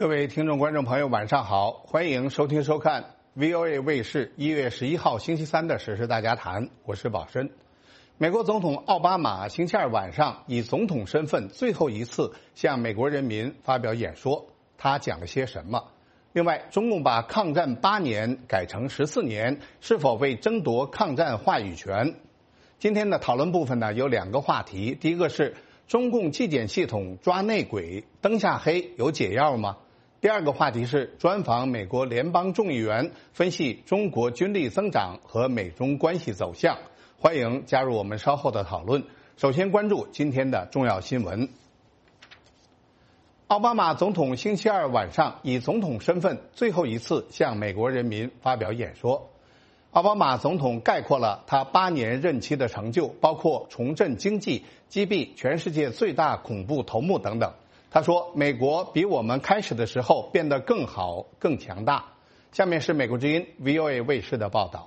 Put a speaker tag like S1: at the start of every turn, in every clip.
S1: 各位听众、观众朋友，晚上好，欢迎收听收看 VOA 卫视1月11号星期三的时事大家谈，我是宝申。美国总统奥巴马星期二晚上以总统身份最后一次向美国人民发表演说，他讲了些什么？另外，中共把抗战8年改成14年，是否为争夺抗战话语权？今天的讨论部分呢，有2个话题，第一个是中共纪检系统抓内鬼，灯下黑有解药吗？第2个话题是专访美国联邦众议员，分析中国军力增长和美中关系走向。欢迎加入我们稍后的讨论。首先关注今天的重要新闻。奥巴马总统星期二晚上以总统身份最后一次向美国人民发表演说。奥巴马总统概括了他8年任期的成就，包括重振经济、击毙全世界最大恐怖头目等等。他说，美国比我们开始的时候变得更好、更强大。下面是美国之音 VOA 卫视的报道。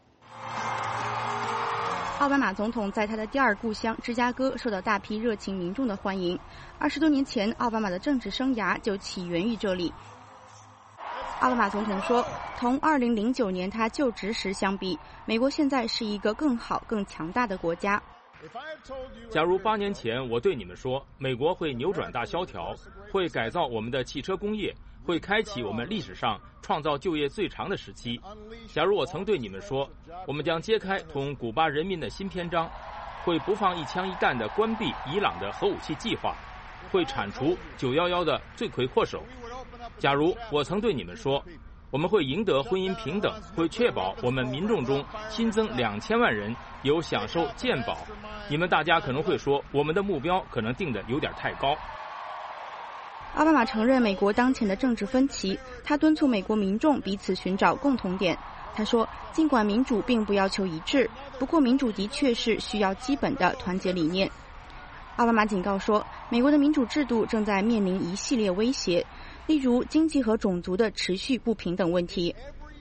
S2: 奥巴马总统在他的第2故乡芝加哥受到大批热情民众的欢迎。20多年前，奥巴马的政治生涯就起源于这里。奥巴马总统说，同2009年他就职时相比，美国现在是一个更好、更强大的国家。
S3: 假如8年前我对你们说，美国会扭转大萧条，会改造我们的汽车工业，会开启我们历史上创造就业最长的时期；假如我曾对你们说，我们将揭开同古巴人民的新篇章，会不放一枪一弹地关闭伊朗的核武器计划，会铲除911的罪魁祸首；假如我曾对你们说，我们会赢得婚姻平等，会确保我们民众中新增2000万人有享受健保，你们大家可能会说，我们的目标可能定得有点太高。
S2: 奥巴马承认美国当前的政治分歧，他敦促美国民众彼此寻找共同点。他说，尽管民主并不要求一致，不过民主的确是需要基本的团结理念。奥巴马警告说，美国的民主制度正在面临一系列威胁，例如经济和种族的持续不平等问题。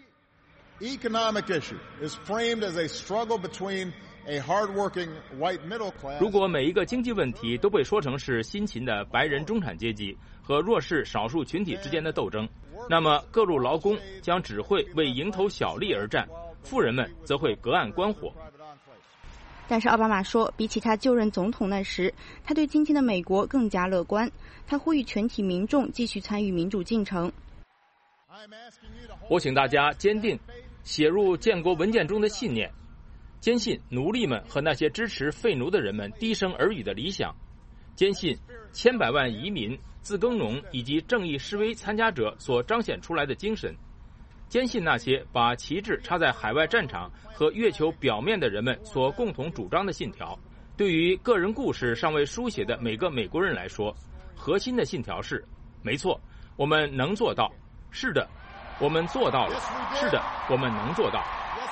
S3: 如果每一个经济问题都被说成是辛勤的白人中产阶级和弱势少数群体之间的斗争，那么各路劳工将只会为蝇头小利而战，富人们则会隔岸观火。
S2: 但是奥巴马说，比起他就任总统那时，他对今天的美国更加乐观。他呼吁全体民众继续参与民主进程。
S3: 我请大家坚定写入建国文件中的信念，坚信奴隶们和那些支持废奴的人们低声耳语的理想，坚信千百万移民、自耕农以及正义示威参加者所彰显出来的精神，坚信那些把旗帜插在海外战场和月球表面的人们所共同主张的信条。对于个人故事尚未书写的每个美国人来说，核心的信条是：没错，我们能做到；是的，我们做到了；是的，我们能做到。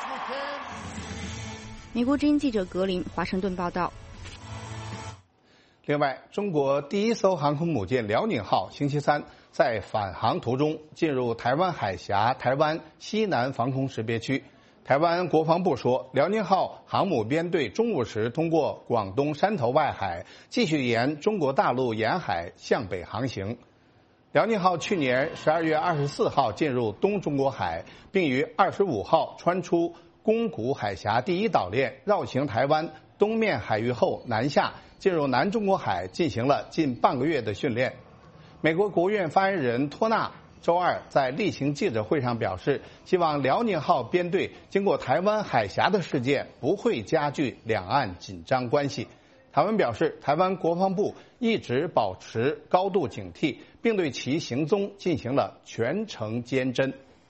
S2: 美国之音记者格林华盛顿报道。
S1: 另外，中国第1艘航空母舰辽宁号星期三在返航途中进入台湾海峡台湾西南防空识别区。台湾国防部说，辽宁号航母编队中午时通过广东汕头外海，继续沿中国大陆沿海向北航行。辽宁号去年12月24号进入东中国海，并于25号穿出宫古海峡第1岛链，绕行台湾东面海域后南下，进入南中国海，进行了近半个月的训练。美国国务院发言人托纳周二在例行记者会上表示，希望辽宁号编队经过台湾海峡的事件不会加剧两岸紧张关系。台湾表示，台湾国防部一直保持高度警惕，并对其行踪进行了全程监侦。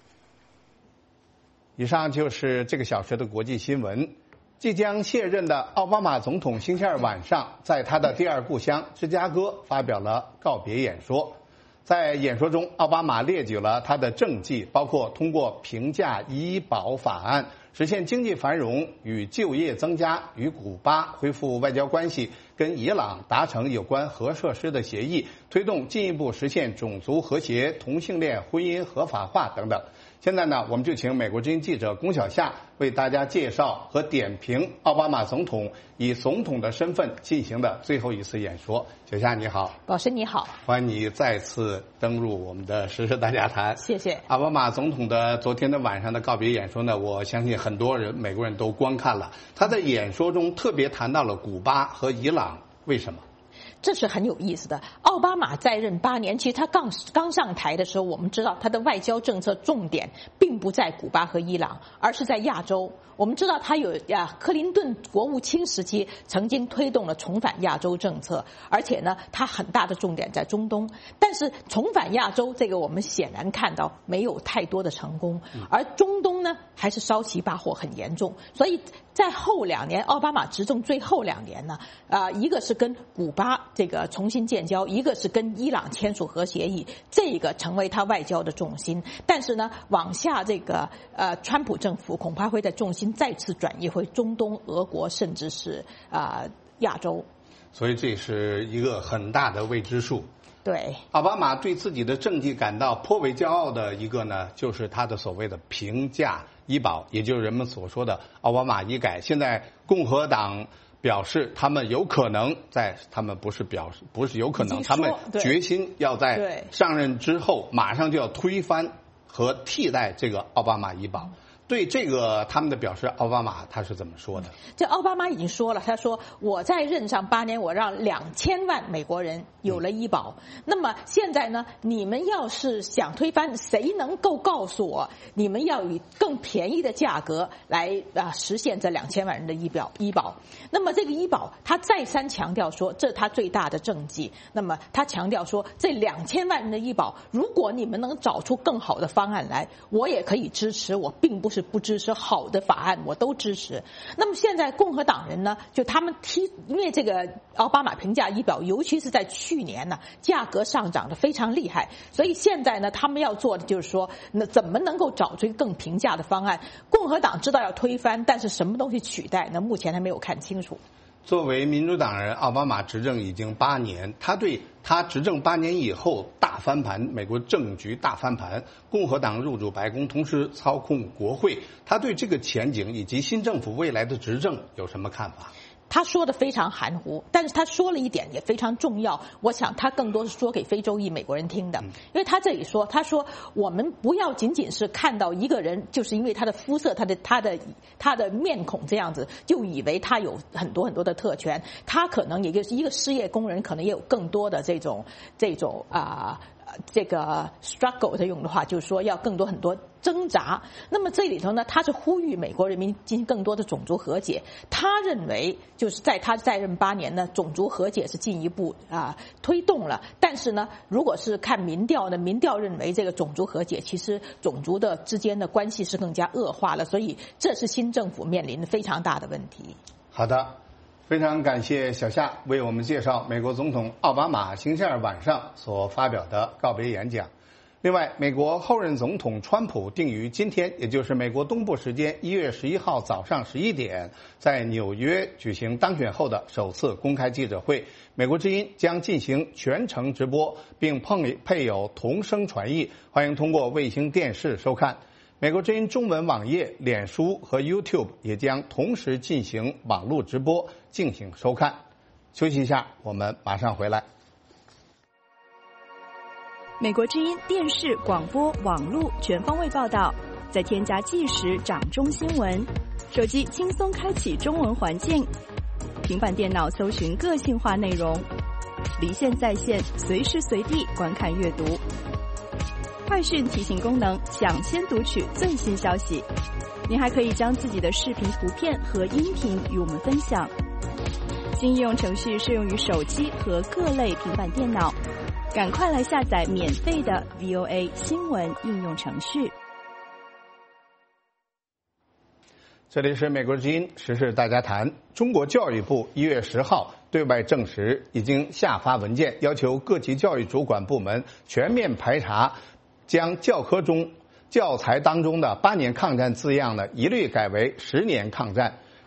S1: 以上就是这个小时的国际新闻。即将卸任的奥巴马总统星期二晚上在他的第2故乡芝加哥发表了告别演说。在演说中，奥巴马列举了他的政绩，包括通过平价医保法案，实现经济繁荣与就业增加，与古巴恢复外交关系，跟伊朗达成有关核设施的协议，推动进一步实现种族和谐、同性恋婚姻合法化等等。 现在呢，我们就请美国之音记者龚小夏为大家介绍和点评奥巴马总统以总统的身份进行的最后一次演说。小夏你好。
S4: 老师你好，
S1: 欢迎你再次登入我们的时事大家谈。
S4: 谢谢。
S1: 奥巴马总统的昨天的晚上的告别演说呢，我相信很多人美国人都观看了。他在演说中特别谈到了古巴和伊朗，为什么？
S4: 这是很有意思的。奥巴马在任8年，其实他刚上台的时候，我们知道他的外交政策重点并不在古巴和伊朗，而是在亚洲。我们知道他有克林顿国务卿时期曾经推动了重返亚洲政策，而且呢，他很大的重点在中东。但是重返亚洲这个我们显然看到没有太多的成功，而中东呢还是烧起把火很严重。所以在后2年，奥巴马执政最后2年呢，一个是跟古巴这个重新建交，一个是跟伊朗签署核协议，这个成为他外交的重心。但是呢，往下这个川普政府恐怕会在重心再次转移回中东、俄国，甚至是亚洲。
S1: 所以这是一个很大的未知数。
S4: 对，
S1: 奥巴马对自己的政绩感到颇为骄傲的一个呢，就是他的所谓的平价医保，也就是人们所说的奥巴马医改。现在共和党表示他们有可能他们不是有可能，他们决心要在上任之后马上就要推翻和替代这个奥巴马医保。对这个他们的表示，奥巴马他是怎么说的？
S4: 这奥巴马已经说了，他说我在任上8年，我让2000万美国人有了医保。那么现在呢，你们要是想推翻，谁能够告诉我，你们要以更便宜的价格来实现这2000万人的医保？那么这个医保，他再三强调说，这是他最大的政绩。那么他强调说，这2000万人的医保，如果你们能找出更好的方案来，我也可以支持。我并不是不支持好的法案，我都支持。那么现在共和党人呢，就他们因为这个奥巴马平价医保，尤其是在去年呢，价格上涨得非常厉害，所以现在呢，他们要做的就是说，那怎么能够找出一个更平价的方案？共和党知道要推翻，但是什么东西取代呢？目前还没有看清楚。
S1: 作为民主党人，奥巴马执政已经8年，他对他执政8年以后大翻盘，美国政局大翻盘，共和党入主白宫，同时操控国会，他对这个前景以及新政府未来的执政有什么看法？
S4: 他说的非常含糊，但是他说了一点也非常重要，我想他更多是说给非洲裔美国人听的。因为他这里说，他说我们不要仅仅是看到一个人，就是因为他的肤色、他的面孔这样子，就以为他有很多很多的特权，他可能也就是一个失业工人，可能也有更多的这种这个 struggle 的用的话，就是说要更多很多挣扎。那么这里头呢，他是呼吁美国人民进行更多的种族和解。他认为就是在他在任8年呢，种族和解是进一步推动了。但是呢，如果是看民调呢，民调认为这个种族和解其实种族的之间的关系是更加恶化了，所以这是新政府面临的非常大的问题。
S1: 好的。非常感谢小夏为我们介绍美国总统奥巴马星期二晚上所发表的告别演讲。另外，美国后任总统川普定于今天，也就是美国东部时间1月11号早上11点，在纽约举行当选后的首次公开记者会。美国之音将进行全程直播，并配有同声传译，欢迎通过卫星电视收看。美国之音中文网页、脸书和 YouTube 也将同时进行网络直播，敬请收看。休息一下，我们马上回来。
S2: 美国之音电视、广播、网络全方位报道，再添加即时掌中新闻，手机轻松开启中文环境，平板电脑搜寻个性化内容，离线在线，随时随地观看阅读。快讯提醒功能，抢先读取最新消息。您还可以将自己的视频、图片和音频与我们分享。新应用程序适用于手机和各类平板电脑，赶快来下载免费的 VOA 新闻应用程序。
S1: 这里是美国之音时事大家谈。中国教育部1月10号对外证实，已经下发文件，要求各级教育主管部门全面排查，将教材当中的8年抗战字样呢，一律改为10年抗战。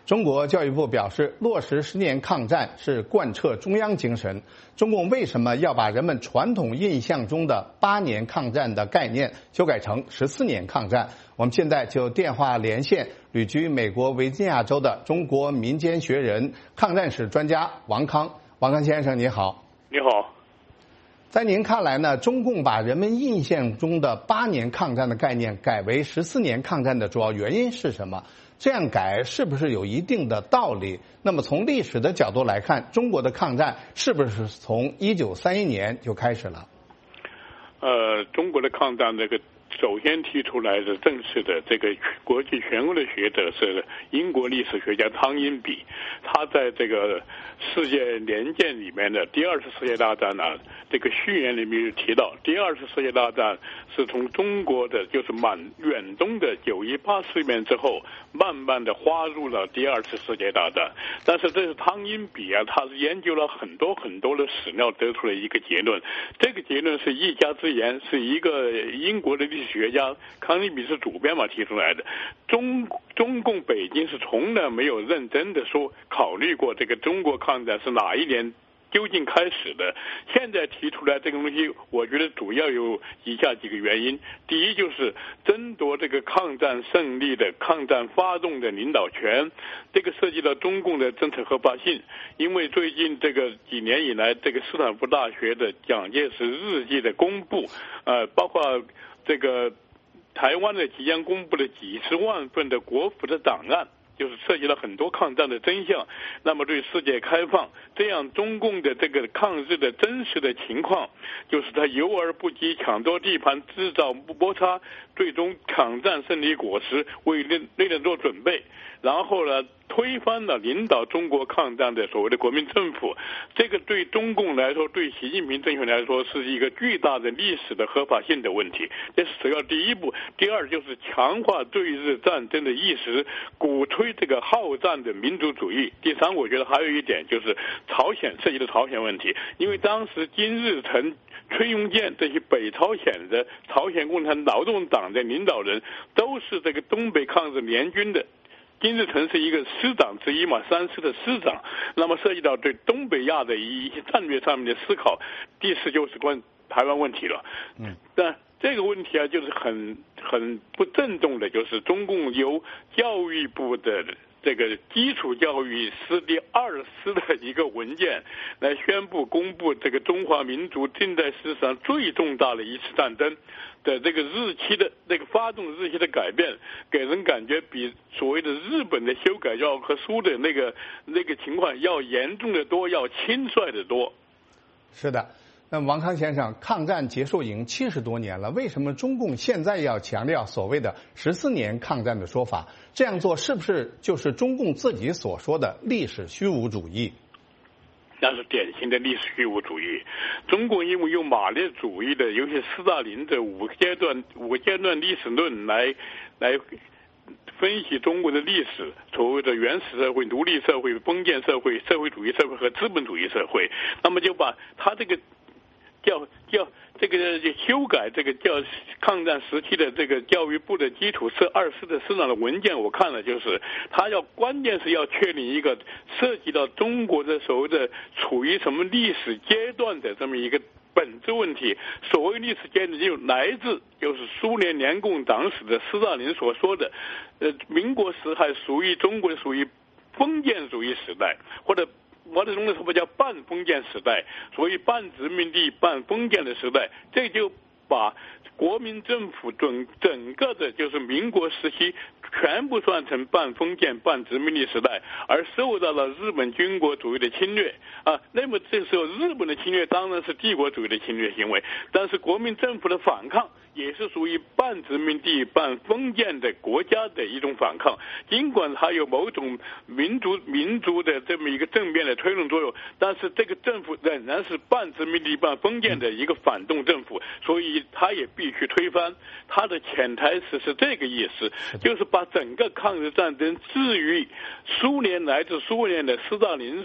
S1: 中国教育部表示，落实10年抗战是贯彻中央精神。中共为什么要把人们传统印象中的8年抗战的概念修改成14年抗战？我们现在就电话连线旅居美国维吉尼亚州的中国民间学人、抗战史专家王康。王康先生，你好。
S5: 你好。
S1: 在您看来呢，中共把人们印象中的8年抗战的概念改为14年抗战的主要原因是什么？这样改是不是有一定的道理？那么从历史的角度来看，中国的抗战是不是从1931年就开始了？
S5: 中国的抗战首先提出来的正式的这个国际权威的学者是英国历史学家汤因比，他在这个世界年鉴里面的第2次世界大战呢，这个序言里面提到，第2次世界大战是从中国的就是远东的9·18事变之后，慢慢的划入了第2次世界大战。但是这是汤因比啊，他是研究了很多的史料得出了一个结论，这个结论是一家之言，是一个英国的历史学家康因比是主编嘛提出来的。中共北京是从来没有认真的考虑过这个中国抗战是哪一年究竟开始的。现在提出来这个东西，我觉得主要有以下几个原因。第一，就是争夺这个抗战胜利的抗战发动的领导权，这个涉及到中共的政策合法性。因为最近这个几年以来，这个斯坦福大学的蒋介石日记的公布，包括这个台湾的即将公布的几十万份的国府的档案，就是涉及了很多抗战的真相，那么对世界开放，这样中共的这个抗日的真实的情况，就是他游而不击，抢夺地盘，制造摩擦，最终抗战胜利果实，为内战做准备，然后呢推翻了领导中国抗战的所谓的国民政府。这个对中共来说，对习近平政权来说，是一个巨大的历史的合法性的问题，这是首要第一步。第二，就是强化对日战争的意识，鼓吹这个好战的民族主义。第三，我觉得还有一点就是涉及的朝鲜问题，因为当时金日成、崔庸健这些北朝鲜的朝鲜共产劳动党的领导人，都是这个东北抗日联军的。金日成是一个师长之一嘛，3师的师长，那么涉及到对东北亚的一些战略上面的思考。第四，就是关台湾问题了。但这个问题啊，就是很不郑重的，就是中共由教育部的这个基础教育司第2师的一个文件来宣布公布这个中华民族近代史上最重大的一次战争的这个日期的这个发动日期的改变，给人感觉比所谓的日本的修改教科书的那个情况要严重的多，要轻率的多。
S1: 是的。那王康先生，抗战结束已经70多年了，为什么中共现在要强调所谓的14年抗战的说法？这样做是不是就是中共自己所说的历史虚无主义？
S5: 那是典型的历史虚无主义。中共因为用马列主义的，尤其斯大林的五个阶段历史论来分析中国的历史，所谓的原始社会、奴隶社会、封建社会、社会主义社会和资本主义社会，那么就把他这个叫这个修改这个叫抗战时期的这个教育部的基础是2师的师长的文件，我看了，就是他关键是要确定一个涉及到中国的所谓的处于什么历史阶段的这么一个本质问题。所谓历史阶段就来自就是苏联联共党史的斯大林所说的，民国时还属于中国属于封建主义时代，或者毛泽东的说法叫半封建时代，所谓半殖民地半封建的时代，这就把国民政府整个的就是民国时期全部算成半封建半殖民地时代，而受到了日本军国主义的侵略啊。那么这时候日本的侵略当然是帝国主义的侵略行为，但是国民政府的反抗也是属于半殖民地半封建的国家的一种反抗。尽管它有某种民族的这么一个正面的推动作用，但是这个政府仍然是半殖民地半封建的一个反动政府，所以它也必须推翻。它的潜台词是这个意思，就是把整个抗日战争置于来自苏联的斯大林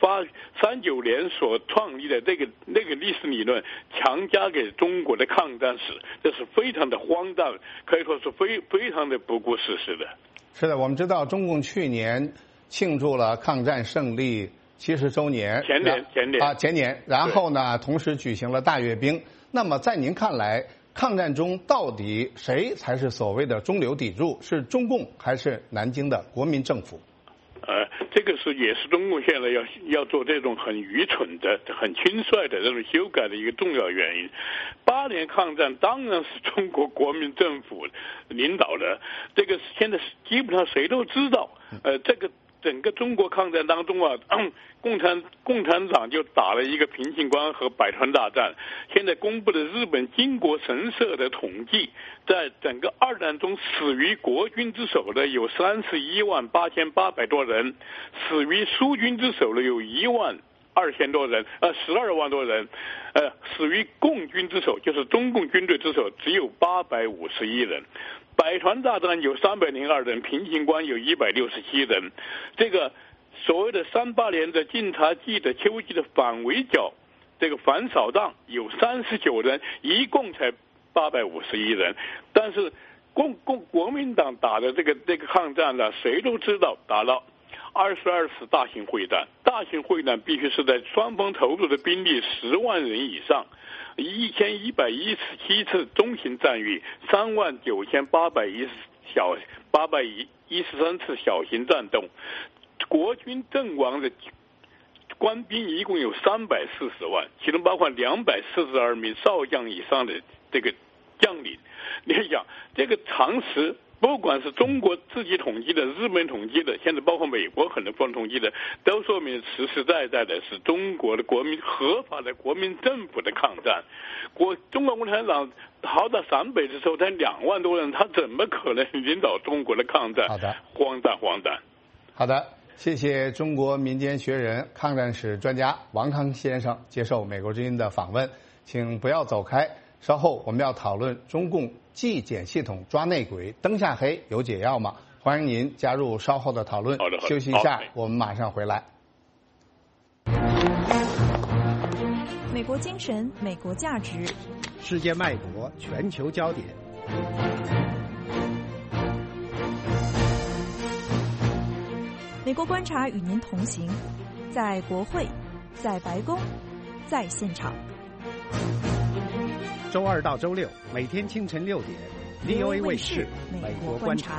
S5: 39年所创立的那个历史理论强加给中国的抗战史，这是非常的荒诞，可以说是非常的不顾事实的。
S1: 是的，我们知道中共去年庆祝了抗战胜利70周年。前年，然后呢，同时举行了大阅兵。那么在您看来，抗战中到底谁才是所谓的中流砥柱？是中共还是南京的国民政府？
S5: 这个也是中共现在要做这种很愚蠢的、很轻率的这种修改的一个重要原因。8年抗战当然是中国国民政府领导的，这个现在基本上谁都知道。这个整个中国抗战当中啊，共产党就打了一个平型关和百团大战。现在公布的日本靖国神社的统计，在整个2战中死于国军之手的有318800多人，死于苏军之手的有12000多人，12万多人，死于共军之手，就是中共军队之手，只有851人。百团大战有302人，平型关有167人。这个所谓的38年的晋察冀的秋季的反围剿，这个反扫荡有39人，一共才851人。但是国民党打的这个抗战呢，谁都知道打了22次大型会战，大型会战必须是在双方投入的兵力10万人以上，1117次中型战役，39813次小型战斗，国军阵亡的官兵一共有340万，其中包括242名少将以上的这个将领。你想，这个常识，不管是中国自己统计的、日本统计的，现在包括美国很多方统计的，都说明实实在在的是中国的合法的国民政府的抗战。中国共产党逃到陕北的时候才2万多人，他怎么可能领导中国的抗战？
S1: 好的，
S5: 荒诞。
S1: 好的，谢谢中国民间学人、抗战史专家王康先生接受美国之音的访问，请不要走开。稍后我们要讨论中共纪检系统抓内鬼，灯下黑有解药吗？欢迎您加入稍后的讨论。
S5: 好的，
S1: 休息一下，我们马上回来。
S6: 美国精神，美国价值，
S7: 世界脉搏，全球焦点。
S6: 美国观察与您同行，在国会，在白宫，在现场。
S7: 周2到周6，每天清晨6点 ，VOA 卫视美国观察。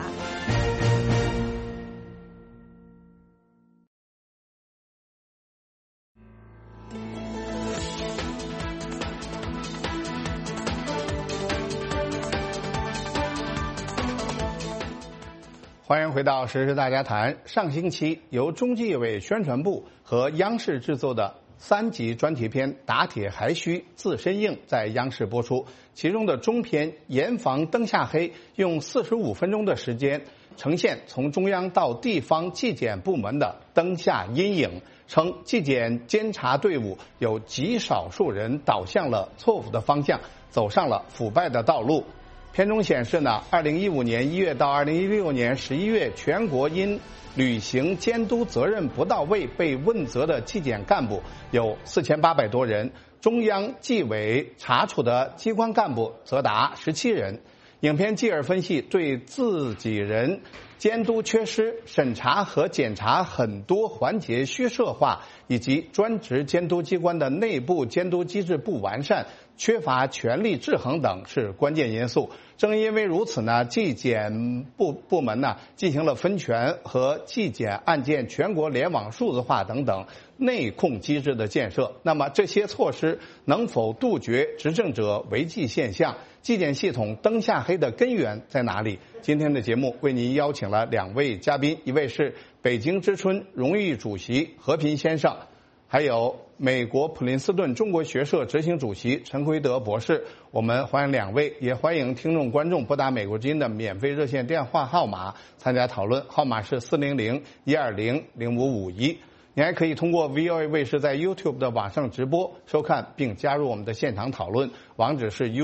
S1: 欢迎回到时事大家谈。上星期由中纪委宣传部和央视制作的3集专题片《打铁还需自身硬》在央视播出，其中的中篇《严防灯下黑》用45分钟的时间呈现从中央到地方纪检部门的灯下阴影，称纪检监察队伍有极少数人导向了错误的方向，走上了腐败的道路。片中显示呢，2015年1月到2016年11月，全国因履行监督责任不到位被问责的纪检干部有4800多人，中央纪委查处的机关干部则达17人。影片继而分析对自己人监督缺失、审查和检查很多环节虚设化，以及专职监督机关的内部监督机制不完善、缺乏权力制衡等是关键因素。正因为如此呢，纪检部门呢进行了分权和纪检案件全国联网数字化等等内控机制的建设。那么这些措施能否杜绝执政者违纪现象？纪检系统灯下黑的根源在哪里？今天的节目为您邀请了2位嘉宾，一位是北京之春荣誉主席和平先生，还有美国普林斯顿中国学社执行主席陈奎德博士。我们欢迎2位，也欢迎听众观众拨打美国之音的免费热线电话号码参加讨论，号码是400-120-0551。你还可以通过 VOA 卫视在 YouTube 的网上直播收看并加入我们的现场讨论，网址是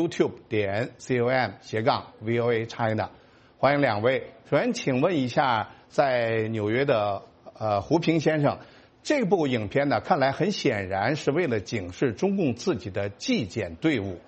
S1: youtube.com/VOA China。欢迎2位。首先请问一下，在纽约的胡平先生，这部影片呢看来很显然是为了警示中共自己的纪检队伍。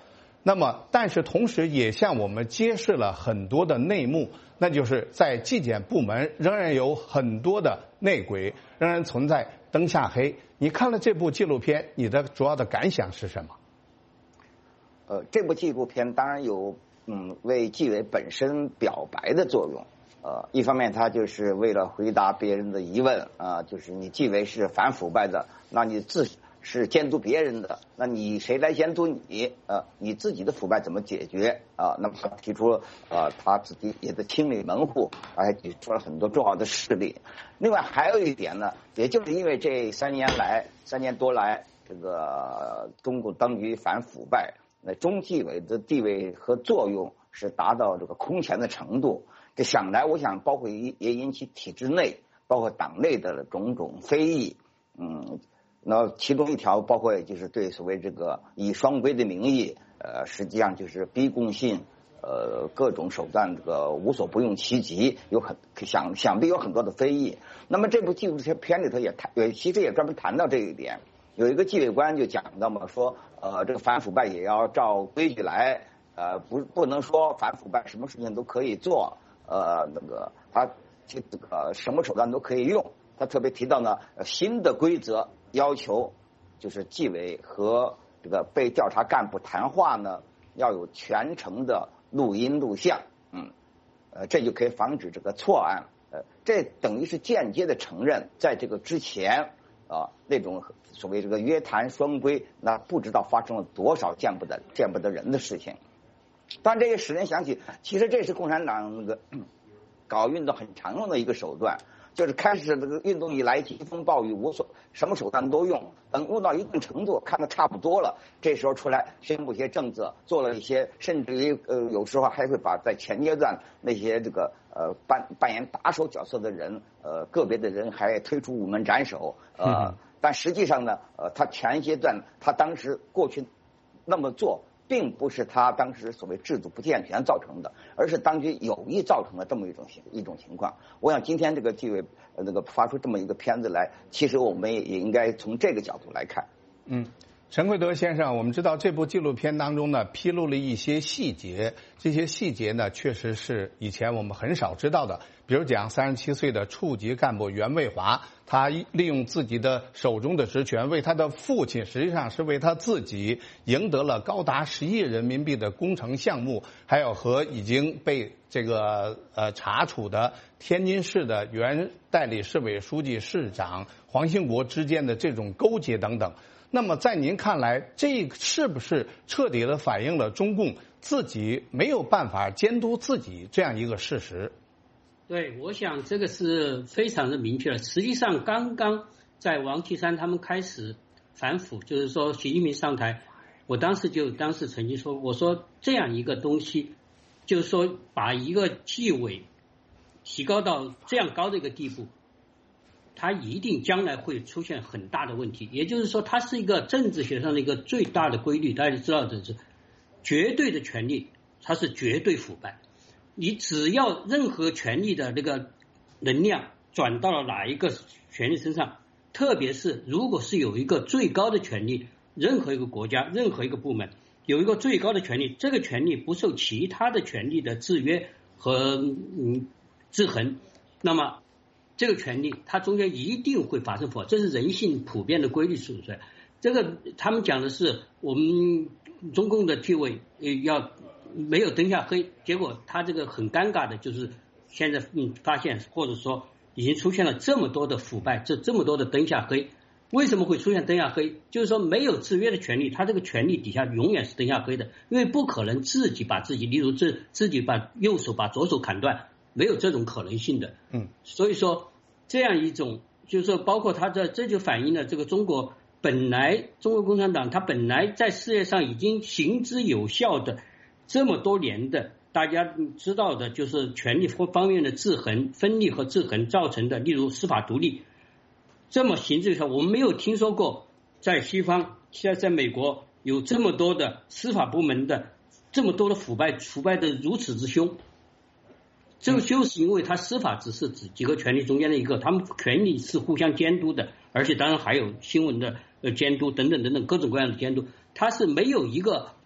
S1: 那么，但是同时也向我们揭示了很多的内幕，那就是在纪检部门仍然有很多的内鬼，仍然存在灯下黑。你看了这部纪录片，你的主要的感想是什么？
S8: 这部纪录片当然有为纪委本身表白的作用。一方面他就是为了回答别人的疑问就是你纪委是反腐败的，那你自是监督别人的，那你谁来监督你？你自己的腐败怎么解决？那么他提出他自己也在清理门户，还提出了很多重要的事例。另外还有一点呢，也就是因为这3年多来，这个中共当局反腐败，那中纪委的地位和作用是达到这个空前的程度。这想来，我想包括也引起体制内，包括党内的种种非议。那其中一条包括就是对所谓这个以双规的名义，实际上就是逼供信，各种手段这个无所不用其极，想必有很多的非议。那么这部纪录片里头其实也专门谈到这一点。有一个纪委官就讲到嘛，说这个反腐败也要照规矩来，不能说反腐败什么事情都可以做，他这个什么手段都可以用。他特别提到呢，新的规则要求就是纪委和这个被调查干部谈话呢，要有全程的录音录像，这就可以防止这个错案。这等于是间接的承认，在这个之前那种所谓这个约谈双规，那不知道发生了多少见不得人的事情。当然这也使人想起，其实这是共产党那个搞运动很常用的一个手段。就是开始这个运动以来，疾风暴雨什么手段都用，等用到一定程度，看得差不多了，这时候出来宣布一些政策，做了一些，甚至于有时候还会把在前阶段那些这个扮演打手角色的人，个别的人还推出午门斩首，但实际上呢，他前阶段他当时过去那么做，并不是他当时所谓制度不健全造成的，而是当局有意造成的这么一种情况。我想今天这个纪委发出这么一个片子来，其实我们也应该从这个角度来看。
S1: 陈贵德先生，我们知道这部纪录片当中呢，披露了一些细节，这些细节呢，确实是以前我们很少知道的。比如讲37岁的处级干部袁卫华，他利用自己的手中的职权，为他的父亲，实际上是为他自己赢得了高达10亿人民币的工程项目，还有和已经被这个查处的天津市的原代理市委书记、市长黄兴国之间的这种勾结等等。那么在您看来，这是不是彻底的反映了中共自己没有办法监督自己这样一个事实？
S9: 对，我想这个是非常的明确了。实际上刚刚在王岐山他们开始反腐，就是说习近平上台，我当时曾经说，我说这样一个东西，就是说把一个纪委提高到这样高的一个地步，它一定将来会出现很大的问题。也就是说，它是一个政治学上的一个最大的规律，大家知道的是，绝对的权力它是绝对腐败。你只要任何权力的那个能量转到了哪一个权力身上，特别是如果是有一个最高的权力，任何一个国家、任何一个部门有一个最高的权力，这个权力不受其他的权力的制约和制衡，那么这个权利它中间一定会发生腐败，这是人性普遍的规律所在。这个他们讲的是我们中共的纪委要没有灯下黑，结果他这个很尴尬的就是现在发现，或者说已经出现了这么多的腐败，这么多的灯下黑。为什么会出现灯下黑？就是说没有制约的权利，他这个权利底下永远是灯下黑的，因为不可能自己把自己，例如自己把右手把左手砍断，没有这种可能性的。所以说这样一种就是说，包括他这就反映了这个中国共产党它本来在世界上已经行之有效的这么多年的，大家知道的就是权力方面的制衡、分立和制衡造成的，例如司法独立，这么行之有效。我们没有听说过在西方，现在在美国有这么多的司法部门的这么多的腐败的如此之凶。这个就是因为他司法只是指几个权力中间的一个，他们权力是互相监督的，而且当然还有新闻的监督等等各种各样的监督，它是没有一个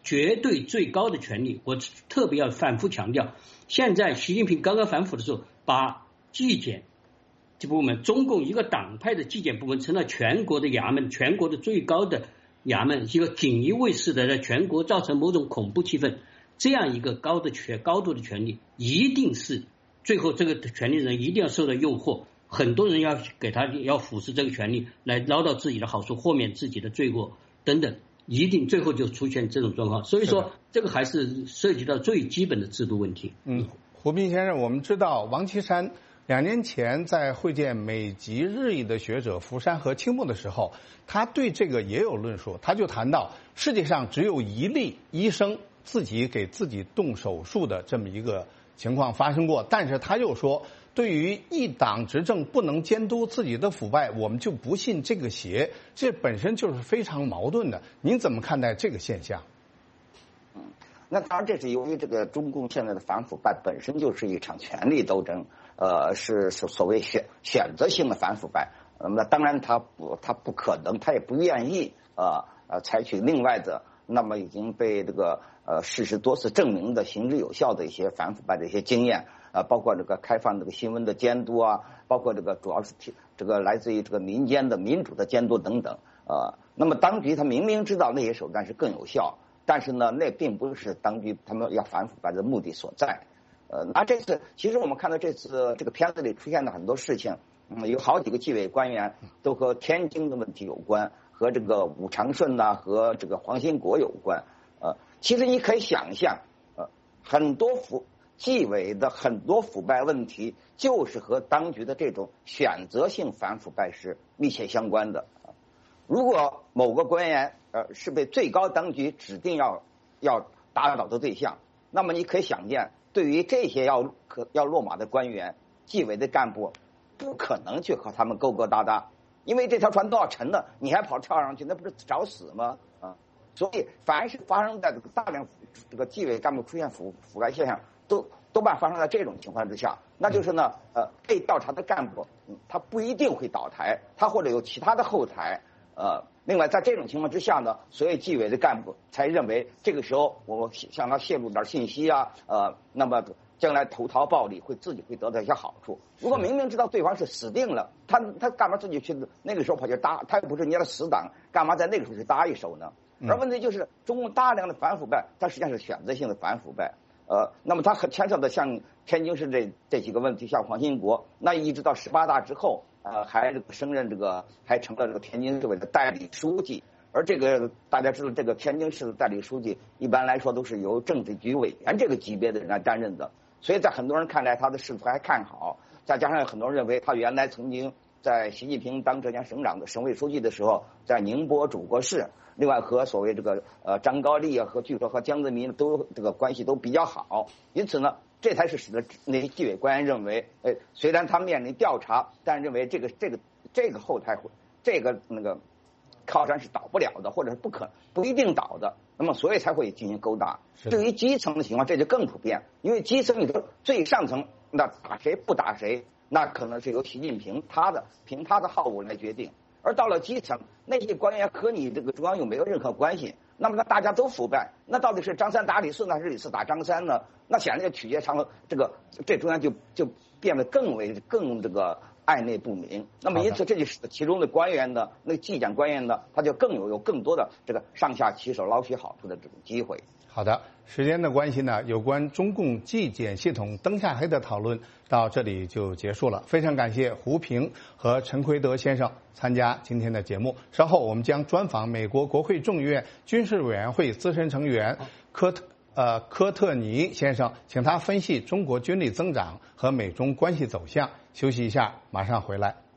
S9: 绝对最高的权力。我特别要反复强调，现在习近平刚刚反腐的时候，把纪检这部门，中共一个党派的纪检部门成了全国的衙门，全国的最高的衙门，一个锦衣卫士的，在全国造成某种恐怖气氛，这样一个高度的权力，一定是最后这个权力人一定要受到诱惑，很多人要给他要腐蚀这个权力，来捞到自己的好处，豁免自己的罪过等等，一定最后就出现这种状况。所以说，这个还是涉及到最基本的制度问题。
S1: 胡平先生，我们知道王岐山2年前在会见美籍日裔的学者福山和青木的时候，他对这个也有论述。他就谈到世界上只有1例医生自己给自己动手术的这么一个情况发生过，但是他又说，对于一党执政不能监督自己的腐败，我们就不信这个邪，这本身就是非常矛盾的。您怎么看待这个现象？
S8: 那当然，这是由于这个中共现在的反腐败本身就是一场权力斗争，是所谓选择性的反腐败。那么当然他不可能，他也不愿意采取另外的那么已经被这个事实多次证明的行之有效的一些反腐败的一些经验，包括这个开放这个新闻的监督啊，包括这个主要是这个来自于这个民间的民主的监督等等。那么当局他明明知道那些手段是更有效，但是呢，那并不是当局他们要反腐败的目的所在。那这次其实我们看到这次这个片子里出现的很多事情，有好几个纪委官员都和天津的问题有关，和这个武长顺呐，和这个黄兴国有关。其实你可以想象，很多纪委的很多腐败问题，就是和当局的这种选择性反腐败是密切相关的。如果某个官员是被最高当局指定要打倒的对象，那么你可以想见，对于这些要落马的官员，纪委的干部不可能去和他们勾勾搭搭，因为这条船都要沉了，你还跳上去，那不是找死吗？所以凡是发生在这个大量这个纪委干部出现腐败现象，多半发生在这种情况之下，那就是呢，被调查的干部，他不一定会倒台，他或者有其他的后台。另外在这种情况之下呢，所以纪委的干部才认为这个时候我向他泄露点信息啊，那么将来投桃报李，自己会得到一些好处。如果明明知道对方是死定了，他干嘛自己去那个时候跑去搭？他又不是人家的死党，干嘛在那个时候去搭一手呢？而问题就是中共大量的反腐败，它实际上是选择性的反腐败。那么它牵涉的像天津市这几个问题，像黄兴国，那一直到18大之后，还升任还成了这个天津市委的代理书记。而这个大家知道，这个天津市的代理书记一般来说都是由政治局委员这个级别的人来担任的，所以在很多人看来，他的仕途还看好。再加上很多人认为，他原来曾经在习近平当浙江省长的省委书记的时候，在宁波主过事。另外和所谓这个张高丽啊，和据说和江泽民都这个关系都比较好，因此呢，这才是使得那些纪委官员认为，虽然他面临调查，但认为这个后台这个那个靠山是倒不了的，或者是不一定倒的，那么所以才会进行勾搭。对于基层的情况，这就更普遍，因为基层里头最上层那打谁不打谁，那可能是由习近平凭他的好恶来决定。而到了基层，那些官员和你这个中央又没有任何关系，那么大家都腐败，那到底是张三打李四呢，还是李四打张三呢？那显然就曲解成了这中央就变得更这个暧昧不明。那么因此这就是其中的官员呢，那个纪检官员呢，他就有更多的这个上下其手捞取好处的这种机会。
S1: 好的，时间的关系呢，有关中共纪检系统灯下黑的讨论到这里就结束了。非常感谢胡平和陈奎德先生参加今天的节目。稍后我们将专访美国国会众议院军事委员会资深成员科特尼先生，请他分析中国军力增长和美中关系走向。休息一下，马上回来。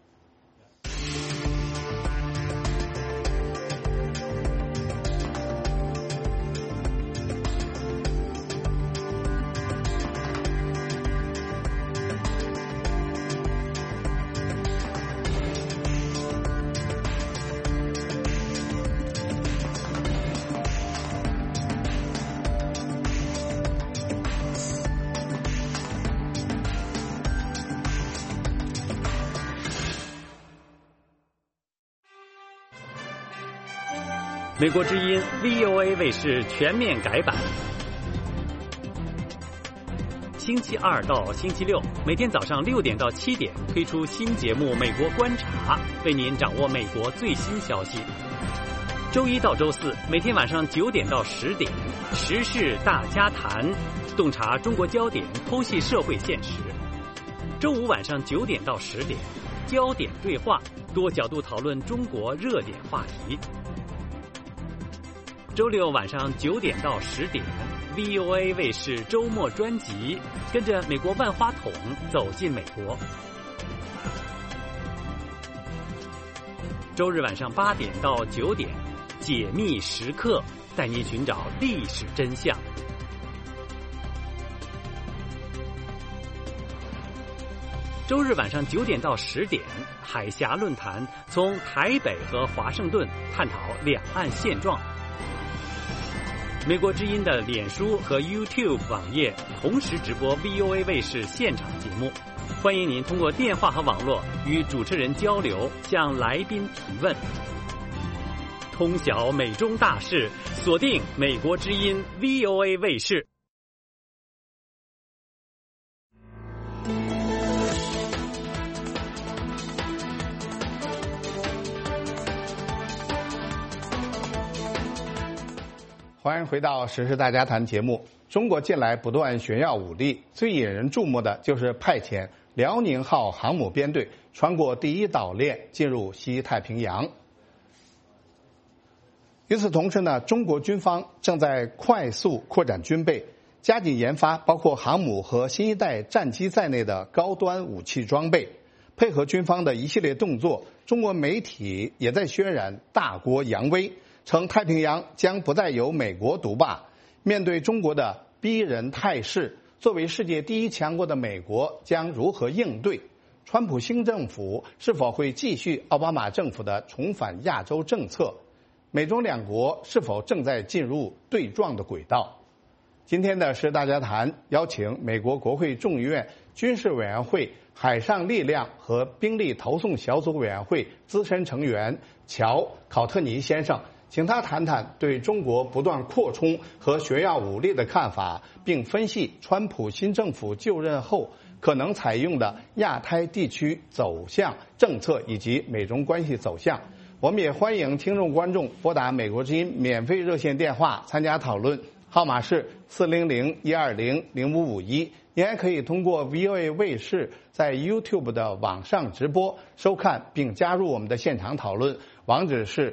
S10: 美国之音 VOA 卫视全面改版，星期二到星期六每天早上6点到7点推出新节目《美国观察》，为您掌握美国最新消息。周一到周四每天晚上9点到10点，时事大家谈，洞察中国焦点，剖析社会现实。周五晚上9点到10点，焦点对话，多角度讨论中国热点话题。周六晚上9点到10点 ，VOA 卫视周末专辑，跟着美国万花筒走进美国。周日晚上8点到9点，解密时刻，带您寻找历史真相。周日晚上9点到10点，海峡论坛，从台北和华盛顿探讨两岸现状。美国之音的脸书和 YouTube 网页同时直播 VOA 卫视现场节目，欢迎您通过电话和网络与主持人交流，向来宾提问。通晓美中大事，锁定美国之音 VOA 卫视。
S1: 欢迎回到时事大家谈节目。中国近来不断炫耀武力，最引人注目的就是派遣辽宁号航母编队穿过第一岛链进入西太平洋。与此同时呢，中国军方正在快速扩展军备，加紧研发包括航母和新一代战机在内的高端武器装备。配合军方的一系列动作，中国媒体也在渲染大国扬威，称太平洋将不再由美国独霸。面对中国的逼人态势，作为世界第一强国的美国将如何应对？川普新政府是否会继续奥巴马政府的重返亚洲政策？美中两国是否正在进入对撞的轨道？今天的是大家谈，邀请美国国会众议院军事委员会海上力量和兵力投送小组委员会资深成员乔·考特尼先生，请他谈谈对中国不断扩充和炫耀武力的看法，并分析川普新政府就任后可能采用的亚太地区走向政策以及美中关系走向。我们也欢迎听众观众拨打美国之音免费热线电话参加讨论，号码是400-120-0551。您还可以通过 VOA 卫视在 YouTube 的网上直播收看并加入我们的现场讨论，网址是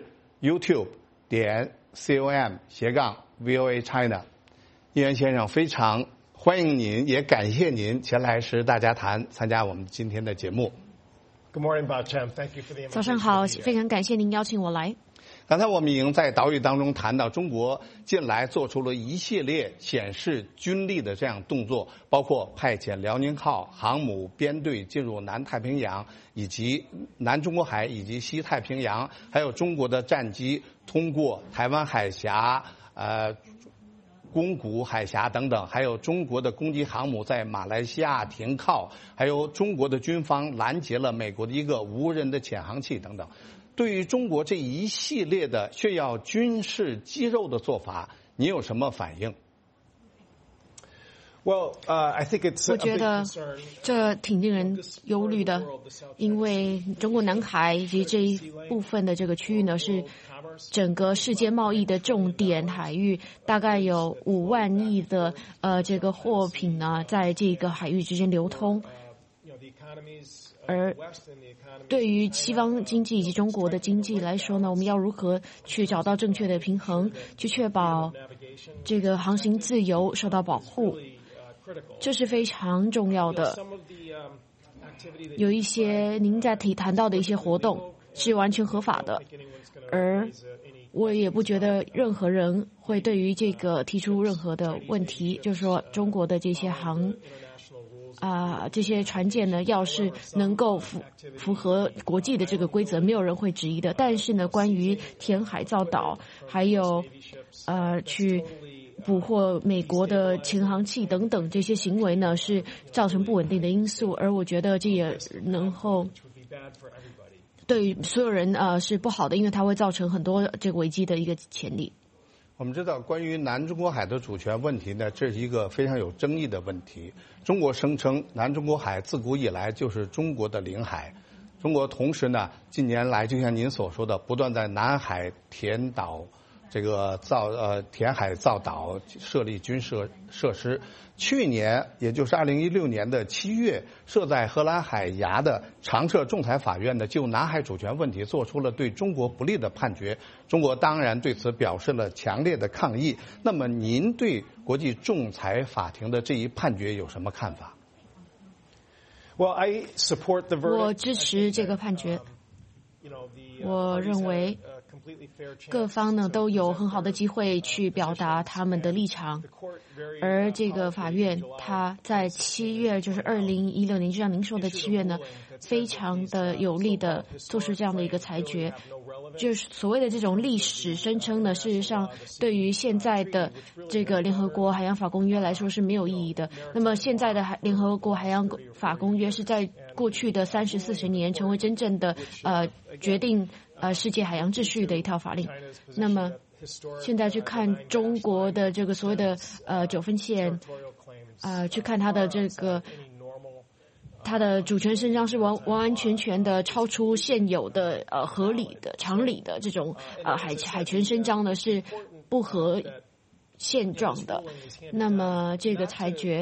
S1: youtube.com/VOA China。议员先生，非常欢迎您，也感谢您前来时大家谈参加我们今天的节目。
S11: Good morning, Bob Chen. Thank you for the invitation.
S12: 早上好，非常感谢您邀请我来。
S1: 刚才我们已经在导语当中谈到，中国近来做出了一系列显示军力的这样动作，包括派遣辽宁号航母编队进入南太平洋以及南中国海以及西太平洋，还有中国的战机通过台湾海峡、宫古海峡等等，还有中国的攻击航母在马来西亚停靠，还有中国的军方拦截了美国的一个无人的潜航器等等。对于中国这一系列的炫耀军事肌肉的做法，你有什么反应？
S11: I think it's
S12: 我觉得这挺令人忧虑的，因为中国南海以及这一部分的这个区域呢，是整个世界贸易的重点海域，大概有5万亿的这个货品呢，在这个海域之间流通。而对于西方经济以及中国的经济来说呢，我们要如何去找到正确的平衡，去确保这个航行自由受到保护，这是非常重要的。有一些您在谈到的一些活动是完全合法的，而我也不觉得任何人会对于这个提出任何的问题，就是说中国的这些这些船舰呢，要是能够符合国际的这个规则，没有人会质疑的。但是呢，关于填海造岛，还有去捕获美国的潜航器等等这些行为呢，是造成不稳定的因素。而我觉得这也对于所有人是不好的，因为它会造成很多这个危机的一个潜力。
S1: 我们知道，关于南中国海的主权问题呢，这是一个非常有争议的问题。中国声称南中国海自古以来就是中国的领海。中国同时呢，近年来就像您所说的，不断在南海填岛，填海造岛，设立军事设施。去年，也就是2016年的7月，设在荷兰海牙的常设仲裁法院呢，就南海主权问题做出了对中国不利的判决。中国当然对此表示了强烈的抗议。那么，您对国际仲裁法庭的这一判决有什么看法？
S12: 我支持这个判决。我认为各方呢都有很好的机会去表达他们的立场，而这个法院它在7月，就是2016年，就像您说的7月呢，非常的有力的做出这样的一个裁决。就是所谓的这种历史声称呢，事实上对于现在的这个联合国海洋法公约来说是没有意义的。那么现在的联合国海洋法公约是在过去的30-40年成为真正的决定世界海洋秩序的一套法令。那么现在去看中国的这个所谓的9分线，去看它的这个。它的主权伸张是完完全全的超出现有的合理的常理的这种海权伸张呢是不合现状的。那么这个裁决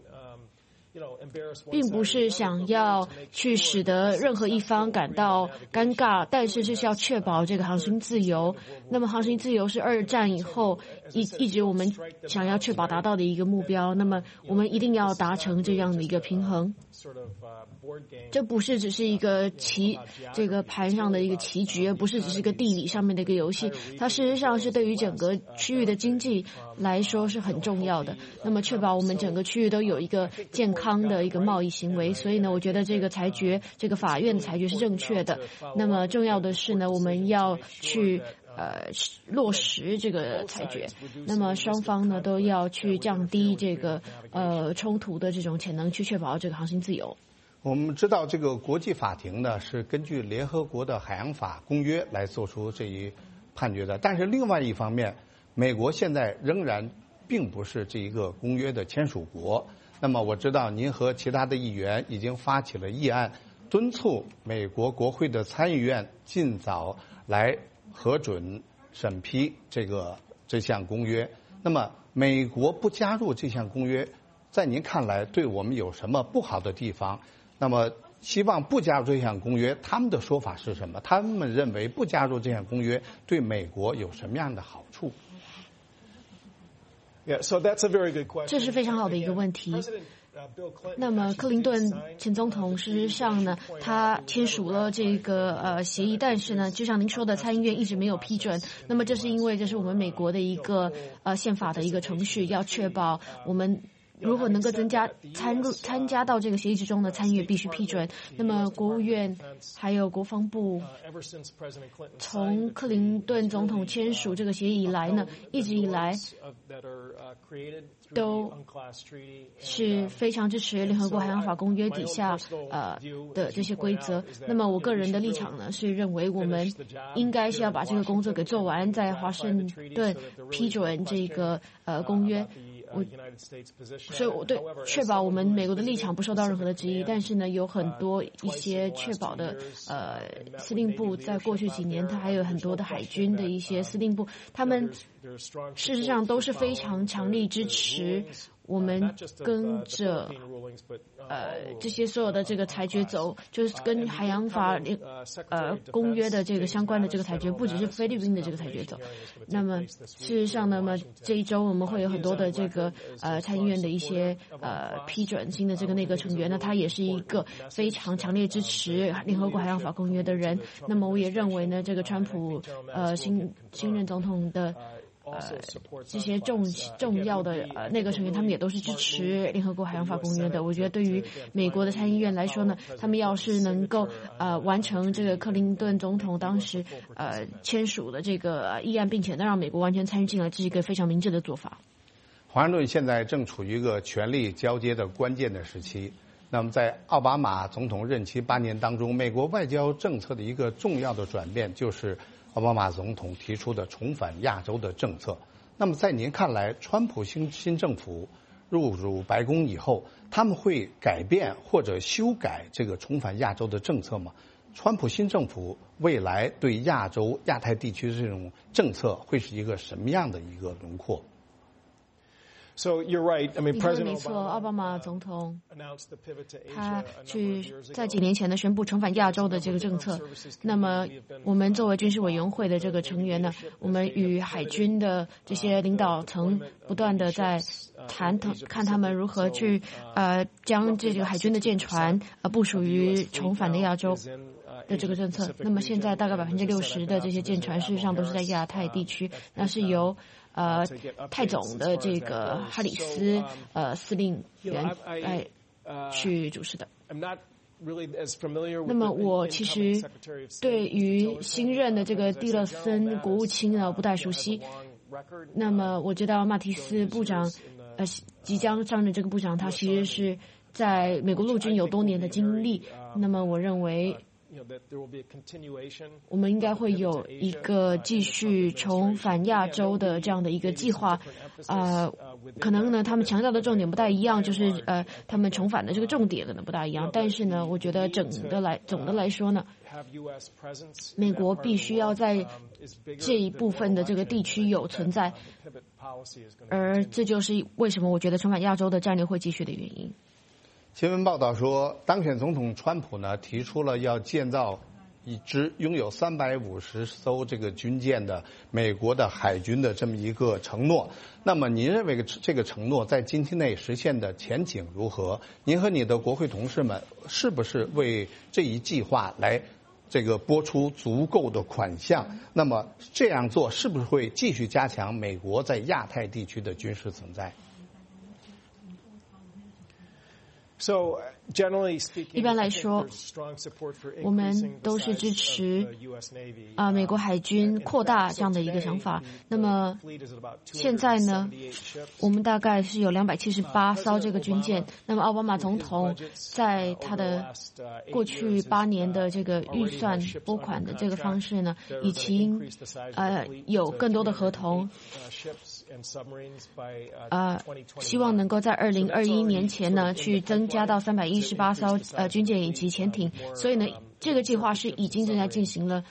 S12: 并不是想要去使得任何一方感到尴尬，但是是要确保这个航行自由。那么航行自由是2战以后一直我们想要确保达到的一个目标，那么我们一定要达成这样的一个平衡。这不是只是一个这个盘上的一个棋局，而不是只是个地理上面的一个游戏，它事实上是对于整个区域的经济来说是很重要的。那么确保我们整个区域都有一个健康的一个贸易行为，所以呢，我觉得这个裁决，这个法院的裁决是正确的。那么重要的是呢，我们要去落实这个裁决。那么双方呢都要去降低这个冲突的这种潜能，去确保这个航行自由。
S1: 我们知道这个国际法庭呢是根据联合国的海洋法公约来做出这一判决的，但是另外一方面，美国现在仍然并不是这一个公约的签署国。那么我知道您和其他的议员已经发起了议案，敦促美国国会的参议院尽早来核准审批这项公约。那么美国不加入这项公约，在您看来对我们有什么不好的地方？那么希望不加入这项公约，他们的说法是什么？他们认为不加入这项公约对美国有什么样的好处？
S12: 这是非常好的一个问题。那么克林顿前总统事实上呢，他签署了这个协议，但是呢，就像您说的，参议院一直没有批准。那么这是因为这是我们美国的一个宪法的一个程序，要确保我们如果能够参加到这个协议之中呢，参议院必须批准。那么国务院还有国防部从克林顿总统签署这个协议以来呢，一直以来都是非常支持联合国海洋法公约底下的这些规则。那么我个人的立场呢是认为我们应该是要把这个工作给做完，在华盛顿批准这个公约。所以我对确保我们美国的立场不受到任何的质疑，但是呢，有很多一些确保的司令部，在过去几年，它还有很多的海军的一些司令部，他们事实上都是非常强力支持我们跟着这些所有的这个裁决走，就是跟海洋法公约的这个相关的这个裁决，不只是菲律宾的这个裁决走。那么事实上，那么这一周我们会有很多的这个参议院的一些批准新的这个内阁成员呢，他也是一个非常强烈支持联合国海洋法公约的人。那么我也认为呢，这个川普新任总统的这些重要的内阁成员，他们也都是支持联合国海洋法公约的。我觉得对于美国的参议院来说呢，他们要是能够完成这个克林顿总统当时签署的这个议案，并且能让美国完全参与进来，这是一个非常明智的做法。
S1: 华盛顿现在正处于一个权力交接的关键的时期， 那么在奥巴马总统任期8年当中，美国外交政策的一个重要的转变，就是奥巴马总统提出的重返亚洲的政策。那么在您看来，川普新政府入主白宫以后，他们会改变或者修改这个重返亚洲的政策吗？川普新政府未来对亚洲、亚太地区的这种政策会是一个什么样的一个轮廓？
S11: So you're right. I mean,
S12: 你说的
S11: President
S12: 没错，奥巴马总统
S11: announced the pivot to Asia
S12: 他
S11: a number of
S12: 去
S11: years
S12: 在
S11: ago.
S12: 几年前呢宣布重返亚洲的这个政策。那么我们作为军事委员会的这个成员呢，我们与海军的这些领导层不断的在谈看他们如何去将这个海军的舰船部署于重返的亚洲的这个政策。那么现在大概60%的这些舰船事实上都是在亚太地区，那是由泰总的这个哈里斯司令员来去主持的。那么我其实对于新任的这个蒂勒森国务卿呢不太熟悉。那么我知道马蒂斯部长即将上任这个部长，他其实是在美国陆军有多年的经历。那么我认为我们应该会有一个继续重返亚洲的这样的一个计划。可能呢他们强调的重点不太一样，就是他们重返的这个重点可能不大一样，但是呢我觉得总的来说呢，美国必须要在这一部分的这个地区有存在，而这就是为什么我觉得重返亚洲的战略会继续的原因。
S1: 新闻报道说，当选总统川普呢提出了要建造一支拥有350艘这个军舰的美国的海军的这么一个承诺。那么您认为这个承诺在今天内实现的前景如何？您和你的国会同事们是不是为这一计划来这个拨出足够的款项？那么这样做是不是会继续加强美国在亚太地区的军事存在？
S12: 一般来说，我们都是支持美国海军扩大这样的一个想法。那么现在呢，我们大概是有278艘这个军舰。那么奥巴马总统在他的过去8年的这个预算拨款的这个方式呢，已经有更多的合同。希望能够在2021年前呢，去增加到318艘军舰以及潜艇。所以呢，这个计划是已经正在进行了。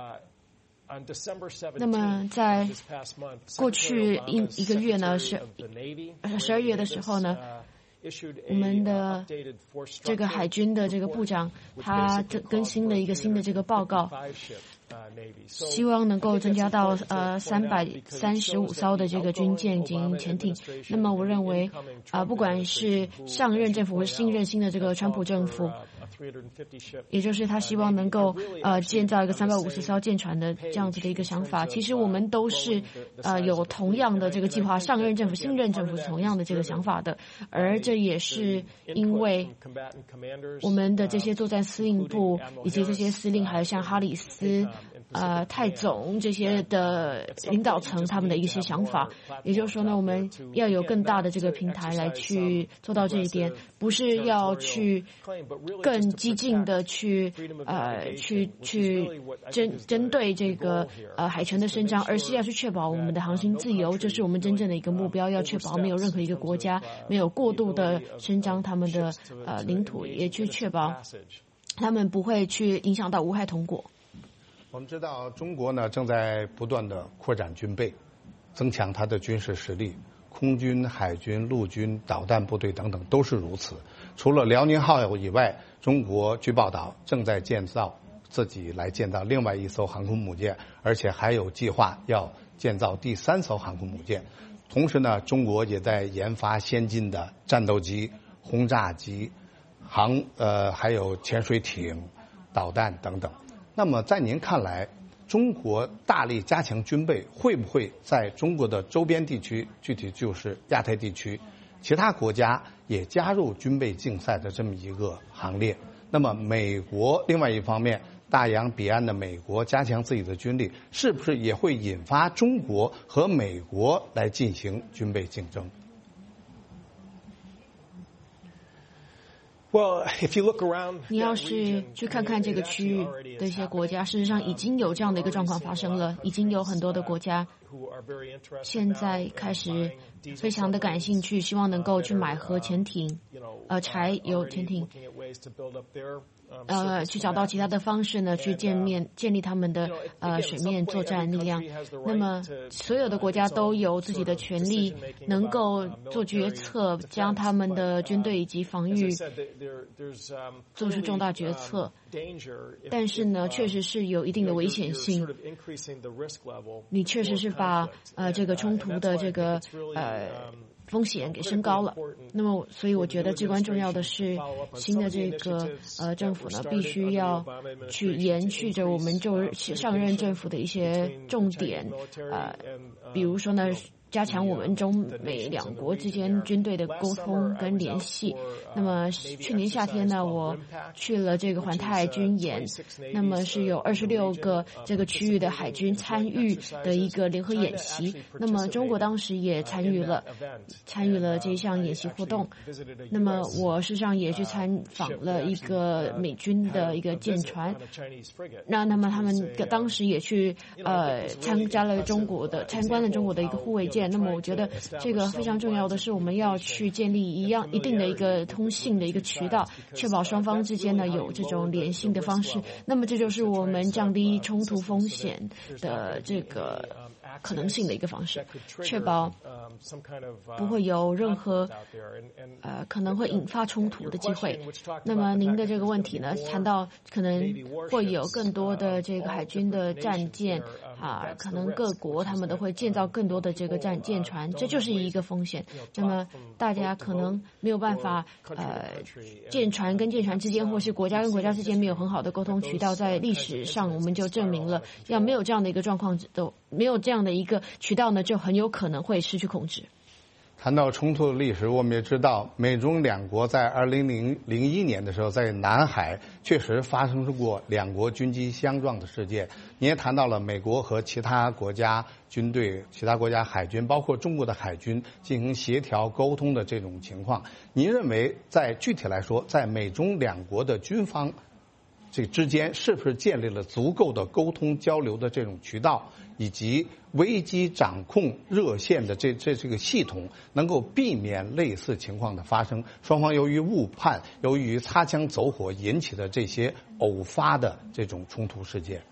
S12: 那么在过去一个月呢，12月的时候呢，我们的这个海军的这个部长他更新了一个新的这个报告，希望能够增加到335艘的这个军舰及潜艇。那么我认为不管是上任政府或新的这个川普政府，也就是他希望能够建造一个350艘舰船的这样子的一个想法。其实我们都是有同样的这个计划，上任政府、新任政府是同样的这个想法的。而这也是因为我们的这些作战司令部以及这些司令，还有像哈里斯泰总这些的领导层他们的一些想法。也就是说呢，我们要有更大的这个平台来去做到这一点，不是要去更激进的去针对这个海权的伸张，而是要去确保我们的航行自由，这是我们真正的一个目标。要确保没有任何一个国家没有过度的伸张他们的领土，也去确保他们不会去影响到无害同国。
S1: 我们知道中国呢正在不断的扩展军备，增强它的军事实力，空军、海军、陆军、导弹部队等等都是如此。除了辽宁号以外，中国据报道正在自己来建造另外一艘航空母舰，而且还有计划要建造第3艘航空母舰。同时呢，中国也在研发先进的战斗机、轰炸机、还有潜水艇、导弹等等。那么在您看来，中国大力加强军备，会不会在中国的周边地区，具体就是亚太地区，其他国家也加入军备竞赛的这么一个行列？那么美国另外一方面，大洋彼岸的美国加强自己的军力，是不是也会引发中国和美国来进行军备竞争？
S12: 你要是去看看这个区域的一些国家，事实上已经有这样的一个状况发生了，已经有很多的国家现在开始非常的感兴趣，希望能够去买核潜艇、柴油潜艇，去找到其他的方式呢，去建立他们的水面作战力量。那么所有的国家都有自己的权利，能够做决策，将他们的军队以及防御做出重大决策。但是呢，确实是有一定的危险性。你确实是把这个冲突的这个风险给升高了。那么，所以我觉得至关重要的是，新的这个政府呢，必须要去延续着我们上任政府的一些重点，比如说呢，加强我们中美两国之间军队的沟通跟联系。那么去年夏天呢，我去了这个环太海军演，那么是有26个这个区域的海军参与的一个联合演习。那么中国当时也参与了这一项演习活动。那么我事实上也去参访了一个美军的一个舰船。那么他们当时也去参观了中国的一个护卫舰。那么我觉得这个非常重要的是，我们要去建立一定的一个通信的一个渠道，确保双方之间呢有这种联系的方式。那么这就是我们降低冲突风险的这个可能性的一个方式，确保不会有任何可能会引发冲突的机会。那么您的这个问题呢，谈到可能会有更多的这个海军的战舰可能各国他们都会建造更多的这个舰船，这就是一个风险。那么大家可能没有办法舰船跟舰船之间，或是国家跟国家之间没有很好的沟通渠道，在历史上我们就证明了，要没有这样的一个状况，没有这样的一个渠道呢，就很有可能会失去控制。
S1: 谈到冲突的历史，我们也知道美中两国在2001年的时候，在南海确实发生过两国军机相撞的事件。你也谈到了美国和其他国家军队、其他国家海军，包括中国的海军进行协调沟通的这种情况。您认为在具体来说，在美中两国的军方这之间是不是建立了足够的沟通交流的这种渠道，以及危机掌控热线的这个系统，能够避免类似情况的发生？双方由于误判、由于擦枪走火引起的这些偶发的这种冲突事件。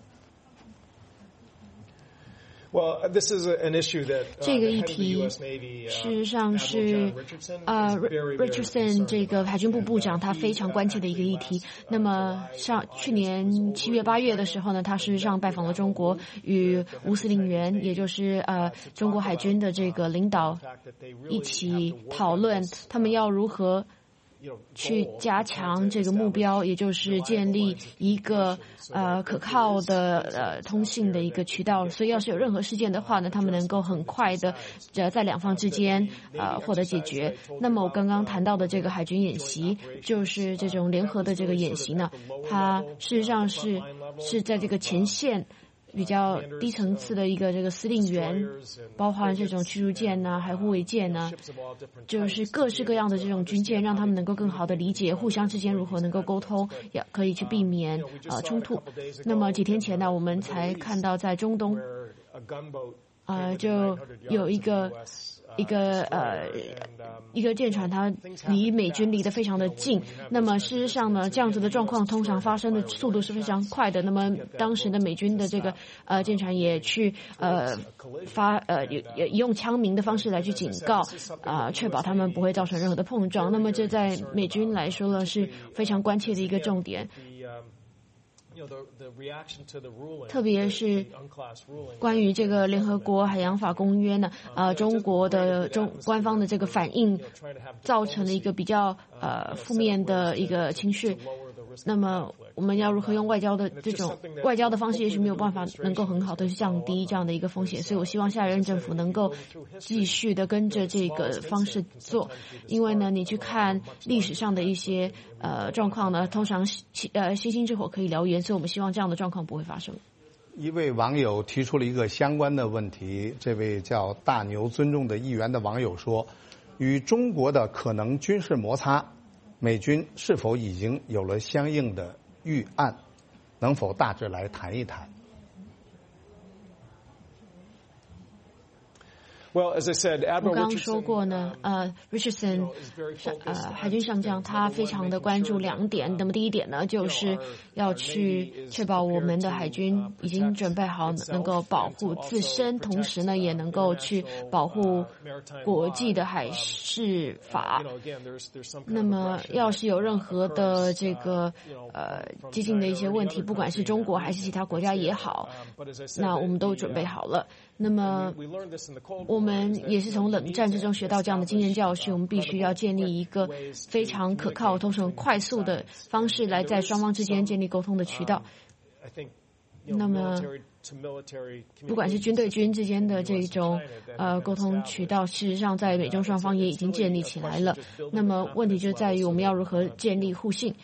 S12: 这个议题事实上是Richardson 这个海军部部长他非常关切的一个议题。那么去年7月8月的时候呢，他事实上拜访了中国，与吴司令员，也就是中国海军的这个领导一起讨论他们要如何去加强这个目标，也就是建立一个可靠的通信的一个渠道。所以要是有任何事件的话呢，他们能够很快的在两方之间获得解决。那么我刚刚谈到的这个海军演习，就是这种联合的这个演习呢，它事实上是在这个前线比较低层次的一个这个司令员，包括这种驱逐舰呐、还护卫舰呐，就是各式各样的这种军舰，让他们能够更好的理解互相之间如何能够沟通，也可以去避免冲突。那么几天前呢，我们才看到在中东就有一个舰船，它离美军离得非常的近。那么事实上呢，这样子的状况通常发生的速度是非常快的。那么当时的美军的这个舰船也去也用枪鸣的方式来去警告确保他们不会造成任何的碰撞。那么这在美军来说呢是非常关切的一个重点。特别是关于这个联合国海洋法公约呢，中国的官方的这个反应，造成了一个比较负面的一个情绪。那么我们要如何用外交的方式，也许没有办法能够很好的去降低这样的一个风险。所以我希望下一任政府能够继续的跟着这个方式做，因为呢，你去看历史上的一些状况呢，通常星星之火可以燎原，所以我们希望这样的状况不会发生。
S1: 一位网友提出了一个相关的问题，这位叫大牛尊重的议员的网友说，与中国的可能军事摩擦美军是否已经有了相应的预案？能否大致来谈一谈？
S11: Well, as I said,
S12: 我
S11: Admiral
S12: 刚刚说过呢，Richardson 海军上将他非常的关注2点。那么第一点呢，就是要去确保我们的海军已经准备好能够保护自身，同时呢也能够去保护国际的海事法。那么要是有任何的这个接近的一些问题，不管是中国还是其他国家也好，那我们都准备好了。那么我们也是从冷战之中学到这样的经验教训，我们必须要建立一个非常可靠、同时很快速的方式来在双方之间建立沟通的渠道。那么不管是军对军之间的这种沟通渠道，事实上在美中双方也已经建立起来了。那么问题就在于我们要如何建立互信。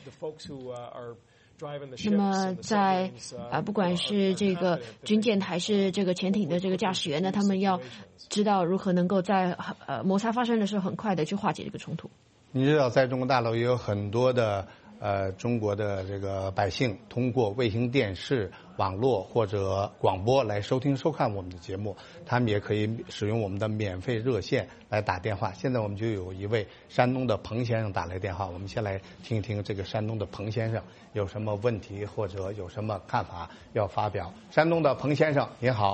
S12: 那么在不管是这个军舰还是这个潜艇的这个驾驶员呢，他们要知道如何能够在摩擦发生的时候很快的去化解这个冲突。
S1: 你知道，在中国大陆也有很多的中国的这个百姓通过卫星电视、网络或者广播来收听收看我们的节目，他们也可以使用我们的免费热线来打电话。现在我们就有一位山东的彭先生打来电话，我们先来听一听这个山东的彭先生有什么问题或者有什么看法要发表。山东的彭先生您好。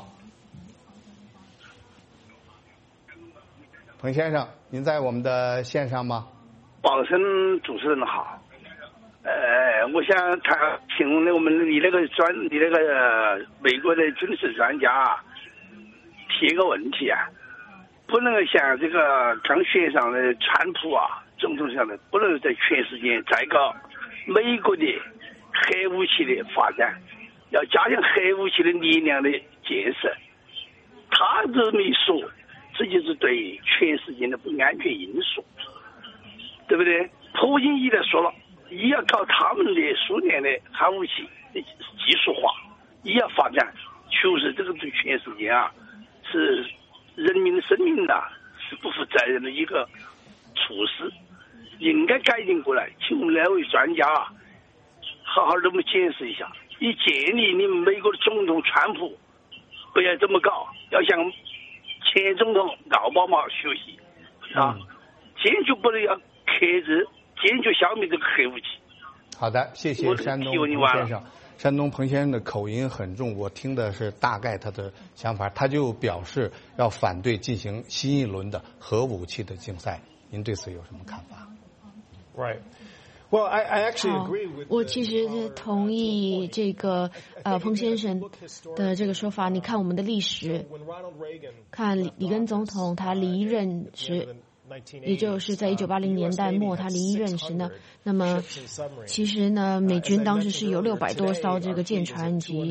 S1: 彭先生，您在我们的线上吗？
S13: 广深主持人好。我想请问我们你那个美国的军事专家提一个问题啊，不能像这个刚选上的川普啊，总统上的，不能在全世界再搞美国的核武器的发展，要加强核武器的力量的建设。他这么一说，这就是对全世界的不安全因素，对不对？普京一来说了，一要搞他们的苏联的核武器的技术化，一要发展，确实这个对全世界啊是人民的生命啊是不负责任的一个措施，应该改进过来。请我们两位专家啊，好好的我们解释一下，以建议你们美国的总统川普不要这么搞，要向前总统奥巴马学习啊，坚决不能要克制，坚决消灭这个核武器。
S1: 好的，谢谢山东彭先生。山东彭先生的口音很重，我听的是大概他的想法，他就表示要反对进行新一轮的核武器的竞赛。您对此有什么看法
S11: ？Right. Well, I actually agree with.
S12: 我其实同意这个彭先生的这个说法。你看我们的历史，看里根总统他离任时，也就是在1980年代末他离任时呢，那么其实呢，美军当时是有600多艘这个舰船及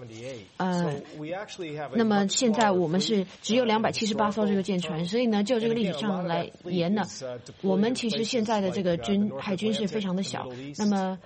S12: 那么现在我们是只有278艘这个舰船，所以呢，就这个历史上来言呢，我们其实现在的这个海军是非常的小。那么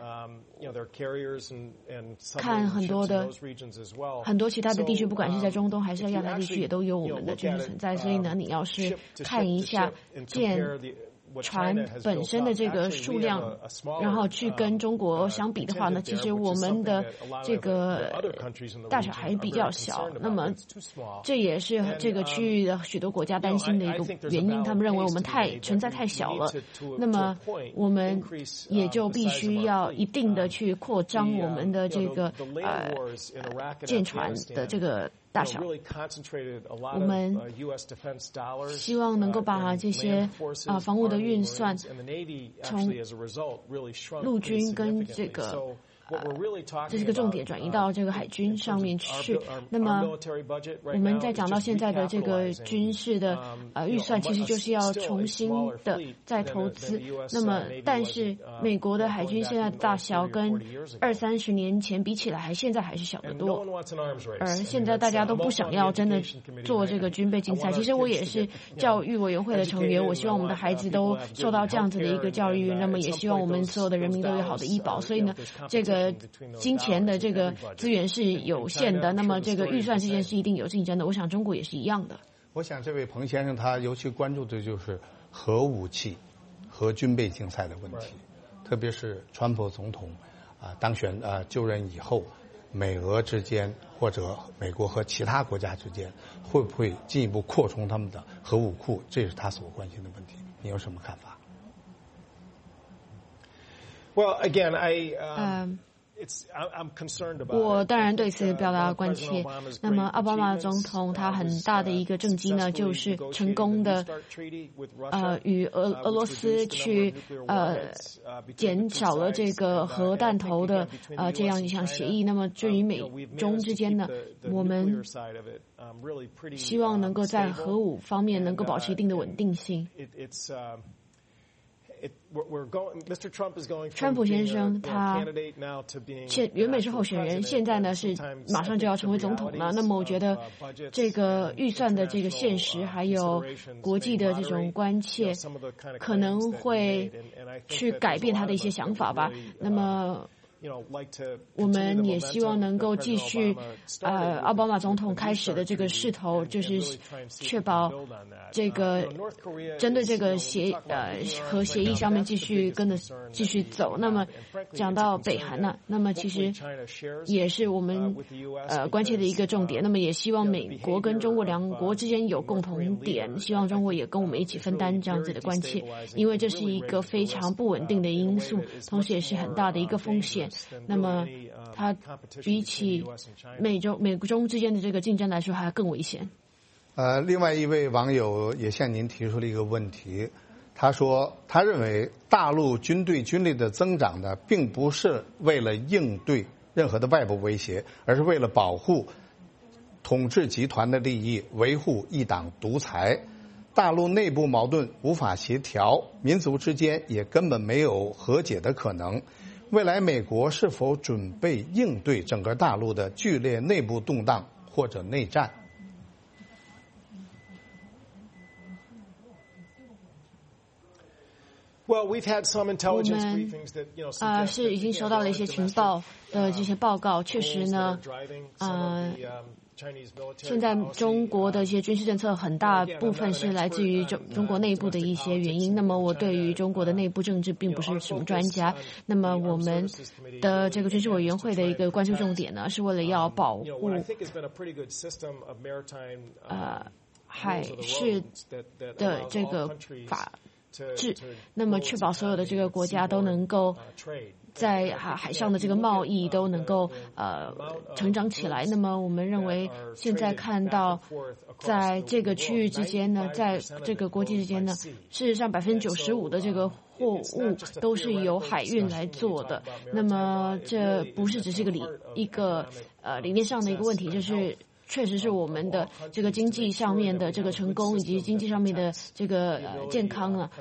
S12: 看很多其他的地区，不管是在中东还是在亚太地区，也都有我们的军事存在。所以呢，你要是看一下舰船本身的这个数量，然后去跟中国相比的话呢，其实我们的这个大小还比较小。那么这也是这个区域的许多国家担心的一个原因，他们认为我们存在太小了。那么我们也就必须要一定的去扩张我们的这个舰船的这个大小。我们希望能够把这些防务的运算从陆军跟这个这是个重点转移到这个海军上面去。那么我们在讲到现在的这个军事的预算，其实就是要重新的再投资。那么但是美国的海军现在的大小跟20-30年前比起来，现在还是小得多。而现在大家都不想要真的做这个军备竞赛。其实我也是教育委员会的成员，我希望我们的孩子都受到这样子的一个教育，那么也希望我们所有的人民都有好的医保。所以呢，这个金钱的这个资源是有限的，那么这个预算之间是一定有竞争的。我想中国也是一样的。
S1: 我想这位彭先生他尤其关注的就是核武器和军备竞赛的问题，特别是川普总统当选就任以后，美俄之间或者美国和其他国家之间会不会进一步扩充他们的核武库，这是他所关心的问题。你有什么看法？
S11: Well, again,
S12: 我当然对此表达关切。那么，奥巴马总统他很大的一个政绩呢，就是成功的与俄罗斯去减少了这个核弹头的这样一项协议。那么，至于美中之间呢，我们希望能够在核武方面能够保持一定的稳定性。川普先生他原本是候选人，现在呢是马上就要成为总统了。那么我觉得这个预算的这个现实，还有国际的这种关切，可能会去改变他的一些想法吧。那么我们也希望能够继续奥巴马总统开始的这个势头，就是确保这个针对这个核协议上面继续走。那么讲到北韩呢，那么其实也是我们关切的一个重点。那么也希望美国跟中国两国之间有共同点，希望中国也跟我们一起分担这样子的关切，因为这是一个非常不稳定的因素，同时也是很大的一个风险。那么它比起美中之间的这个竞争来说还更危险。
S1: 另外一位网友也向您提出了一个问题，他说他认为大陆军队军力的增长呢，并不是为了应对任何的外部威胁，而是为了保护统治集团的利益，维护一党独裁。大陆内部矛盾无法协调，民族之间也根本没有和解的可能。未来美国是否准备应对整个大陆的剧烈内部动荡或者内战？
S11: 我们
S12: 是已经收到了一些情报的这些报告，确实呢，现在中国的一些军事政策很大部分是来自于中国内部的一些原因。那么我对于中国的内部政治并不是什么专家。那么我们的这个军事委员会的一个关注重点呢，是为了要保护海事的这个法治，那么确保所有的这个国家都能够在海上的这个贸易都能够成长起来。那么我们认为现在看到在这个区域之间呢，在这个国际之间呢，事实上95%的这个货物都是由海运来做的。那么这不是只是一个理念上的一个问题，就是确实是我们的这个经济上面的这个成功，以及经济上面的这个健康啊，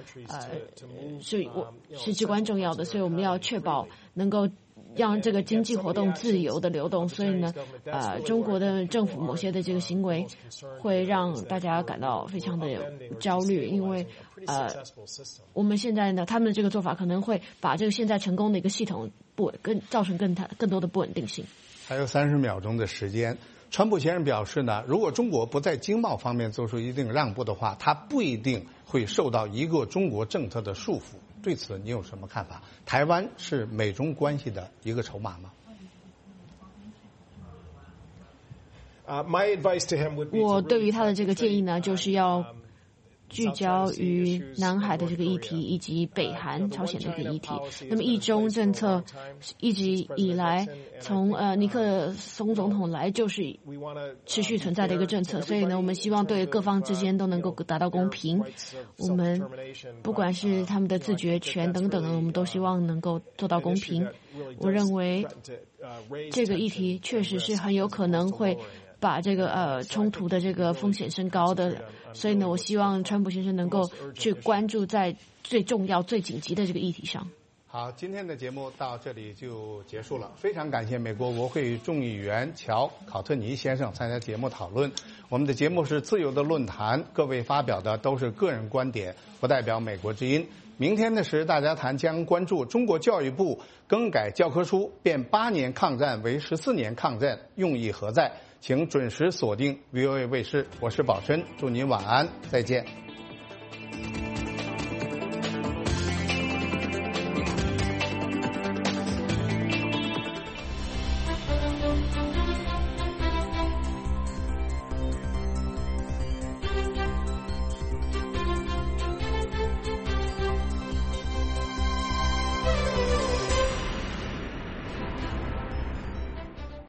S12: 是至关重要的。所以我们要确保能够让这个经济活动自由的流动。所以呢，中国的政府某些的这个行为会让大家感到非常的焦虑，因为我们现在呢，他们的这个做法可能会把这个现在成功的一个系统造成更多的不稳定性。
S1: 还有30秒钟的时间。川普先生表示呢，如果中国不在经贸方面做出一定让步的话，他不一定会受到一个中国政策的束缚。对此你有什么看法？台湾是美中关系的一个筹码吗？
S12: 我对于他的这个建议呢，就是要聚焦于南海的这个议题，以及北韩、朝鲜的这个议题。那么一中政策一直以来，从尼克松总统来就是持续存在的一个政策，所以呢，我们希望对各方之间都能够达到公平。我们不管是他们的自决权等等，我们都希望能够做到公平。我认为这个议题确实是很有可能会把这个冲突的这个风险升高的，所以呢，我希望川普先生能够去关注在最重要、最紧急的这个议题上。
S1: 好，今天的节目到这里就结束了。非常感谢美国国会众议员乔·考特尼先生参加节目讨论。我们的节目是自由的论坛，各位发表的都是个人观点，不代表美国之音。明天的时大家谈将关注中国教育部更改教科书，变8年抗战为14年抗战，用意何在？请准时锁定 VOA 卫视，我是宝琛，祝您晚安，再见。